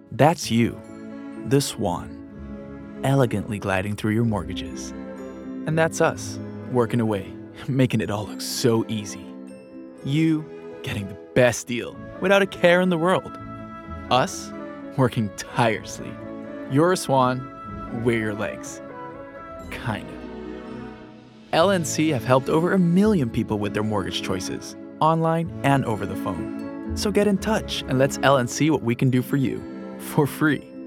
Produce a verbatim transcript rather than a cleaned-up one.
That's you, the Swan, elegantly gliding through your mortgages. And that's us, working away, making it all look so easy. You getting the best deal without a care in the world. Us working tirelessly. You're a swan, we're your legs. Kinda. L N C have helped over a million people with their mortgage choices, online and over the phone. So get in touch and let's L N C what we can do for you, for free.